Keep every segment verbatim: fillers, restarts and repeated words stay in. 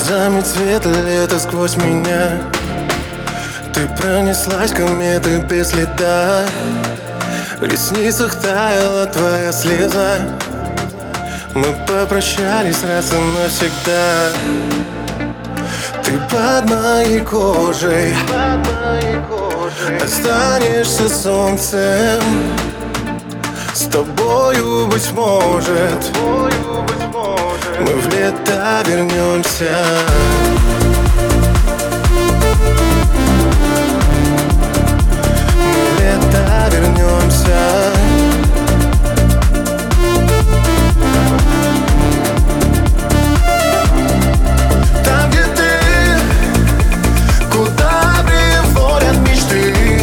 глазами цвета лета сквозь меня. Ты пронеслась кометой без следа. В ресницах таяла твоя слеза. Мы попрощались раз и навсегда. Ты под моей кожей останешься солнцем. С тобою, быть может, мы в лето вернемся. Мы в лето вернемся. Там, где ты, куда приводят мечты.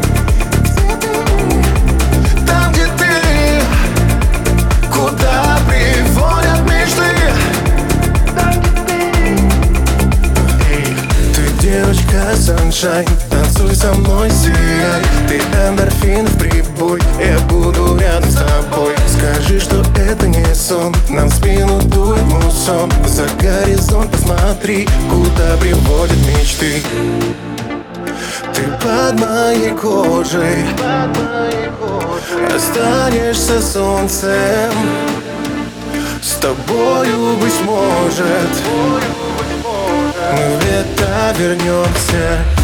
Там, где ты, куда приводят мечты. Там, где ты. Эй, ты девочка Саншайн, танцуй со мной, сияй. Ты эндорфин в прибой, я буду рядом с тобой. Скажи, что это не сон, нам в спину дует муссон. За горизонт посмотри, куда приводят мечты. Ты под моей кожей останешься солнцем. С тобою, быть может, мы в лето вернемся.